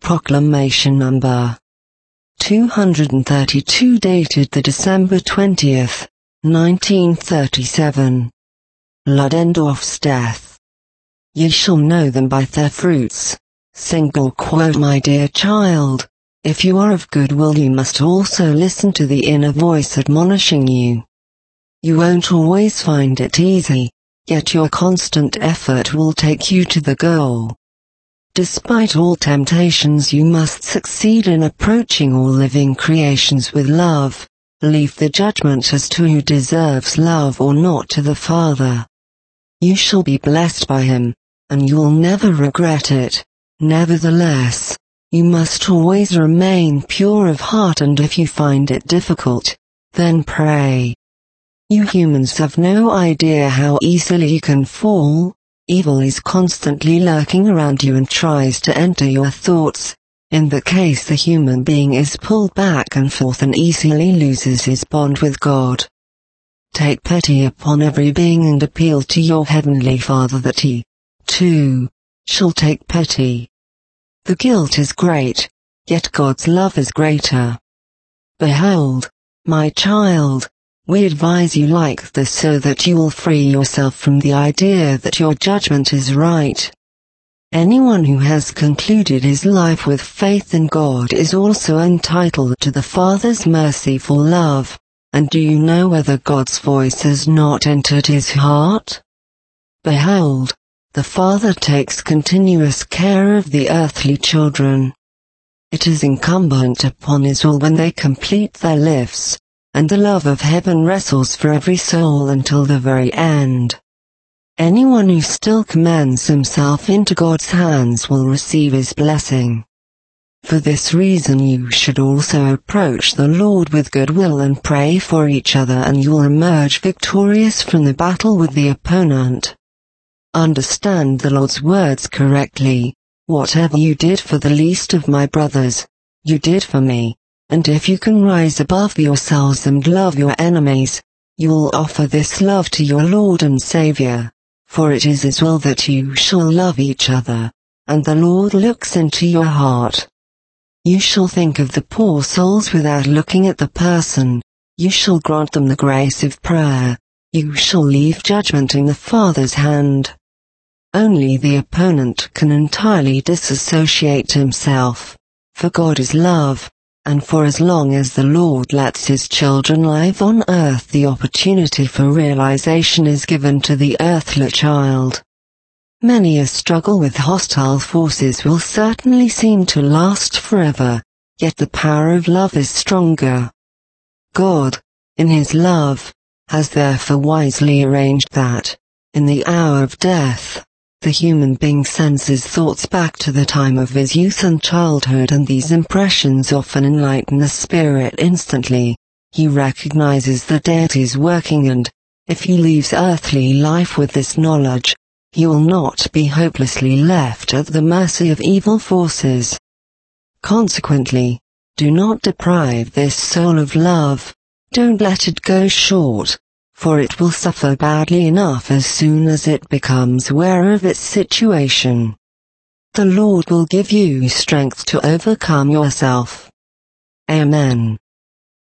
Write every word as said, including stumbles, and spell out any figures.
Proclamation number two hundred thirty-two dated the December twentieth, nineteen thirty-seven. Ludendorff's death. Ye shall know them by their fruits. Single quote. My dear child, if you are of good will you must also listen to the inner voice admonishing you. You won't always find it easy, yet your constant effort will take you to the goal. Despite all temptations you must succeed in approaching all living creations with love. Leave the judgment as to who deserves love or not to the Father. You shall be blessed by Him, and you'll never regret it. Nevertheless, you must always remain pure of heart, and if you find it difficult, then pray. You humans have no idea how easily you can fall. Evil is constantly lurking around you and tries to enter your thoughts. In that case the human being is pulled back and forth and easily loses his bond with God. Take pity upon every being and appeal to your Heavenly Father that He, too, shall take pity. The guilt is great, yet God's love is greater. Behold, my child, we advise you like this so that you will free yourself from the idea that your judgment is right. Anyone who has concluded his life with faith in God is also entitled to the Father's merciful love. And do you know whether God's voice has not entered his heart? Behold, the Father takes continuous care of the earthly children. It is incumbent upon His will when they complete their lives, and the love of heaven wrestles for every soul until the very end. Anyone who still commends himself into God's hands will receive His blessing. For this reason you should also approach the Lord with goodwill and pray for each other, and you will emerge victorious from the battle with the opponent. Understand the Lord's words correctly. Whatever you did for the least of my brothers, you did for me. And if you can rise above yourselves and love your enemies, you will offer this love to your Lord and Savior, for it is His will that you shall love each other, and the Lord looks into your heart. You shall think of the poor souls without looking at the person. You shall grant them the grace of prayer. You shall leave judgment in the Father's hand. Only the opponent can entirely disassociate himself, for God is love. And for as long as the Lord lets His children live on earth, the opportunity for realization is given to the earthly child. Many a struggle with hostile forces will certainly seem to last forever, yet the power of love is stronger. God, in His love, has therefore wisely arranged that, in the hour of death, the human being sends his thoughts back to the time of his youth and childhood, and these impressions often enlighten the spirit instantly. He recognizes the deity's working, and, if he leaves earthly life with this knowledge, he will not be hopelessly left at the mercy of evil forces. Consequently, do not deprive this soul of love. Don't let it go short, for it will suffer badly enough as soon as it becomes aware of its situation. The Lord will give you strength to overcome yourself. Amen.